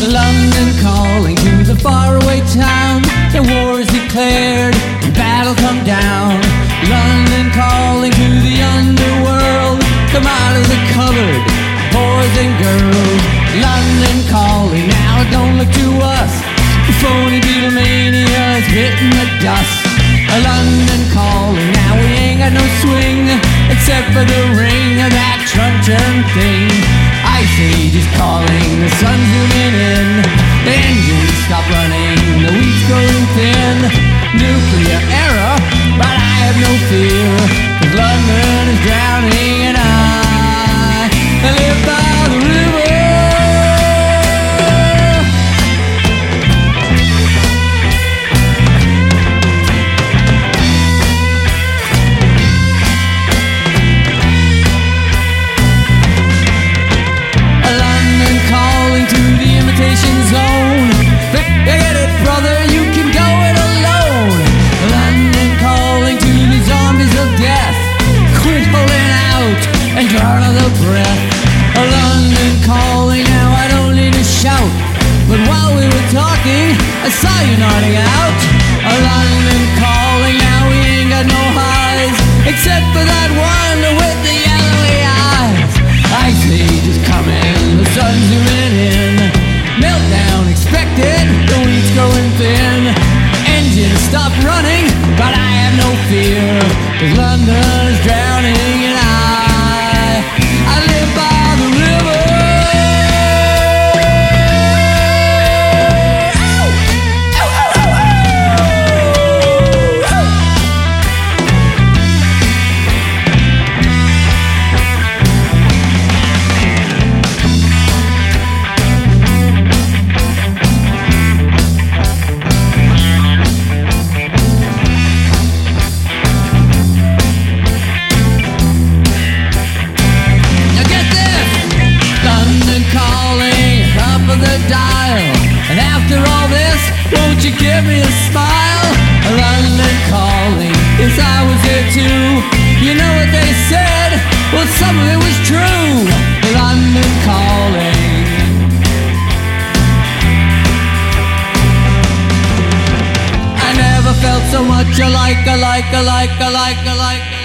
London calling to the faraway town. The war is declared and battle come down. London calling to the underworld. Come out of the cupboard, boys and girls. London calling, now don't look to us. The phony Beatlemania is hitting the dust. London calling, now we ain't got no swing except for the ring of that truncheon thing. Ice Age is calling, the sun's zooming in. The engines stop running, the wheat's growing thin. Nuclear error, but I have no fear, 'cause London is drowning and I live by the river. Zone. Forget it, brother, you can go it alone. London calling to the zombies of death. Quit holding out and draw another breath. London calling, now I don't need to shout, but while we were talking, I saw you nodding out. London calling, now we ain't got no highs except for that one with the yellowy eyes. Ice Age is coming, the sun's zooming in. Meltdown expected, the wheat's growing thin. Engines stop running, but I have no fear, 'cause London is drowning and I live by the river. Dial. And after all this, won't you give me a smile? London calling, yes I was there too. You know what they said? Well, some of it was true. London calling. I never felt so much alike.